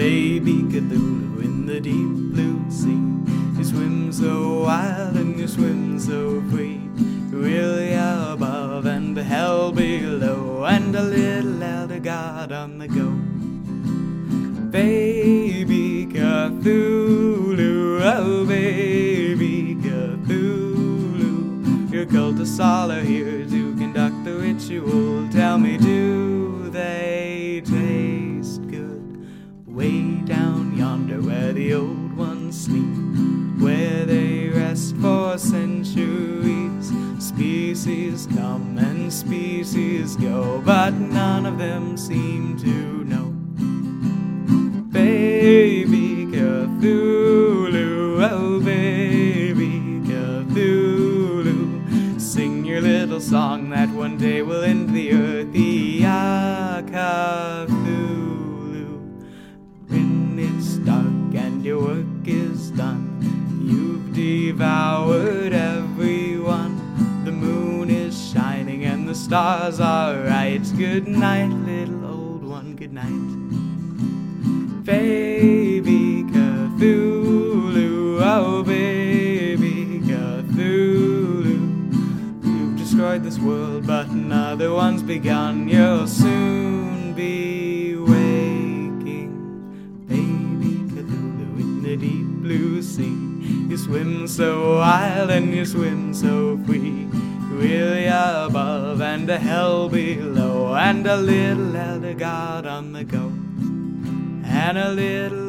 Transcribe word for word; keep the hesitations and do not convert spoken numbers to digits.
baby Cthulhu in the deep blue sea. You swim so wild and you swim so free, really above and hell below, and a little elder god on the go. Baby Cthulhu, oh baby Cthulhu, your cultists all are here to conduct the ritual. Tell me, do they taste good? Way down yonder where the old ones sleep, where they rest for centuries. Species come and species go, but none of them seem to know. Baby Cthulhu, oh baby Cthulhu, sing your little song that one day will end the earth. Ya Cthulhu, when it's dark and your work is done, you've devoured everyone. The moon is shining and the stars are right. Good night, little old one, good night. Baby Cthulhu, oh baby Cthulhu, you've destroyed this world but another one's begun. You'll soon be waking. Baby Cthulhu in the deep blue sea, you swim so wild and you swim so free, really above and a hell below, and a little elder god on the go, and a little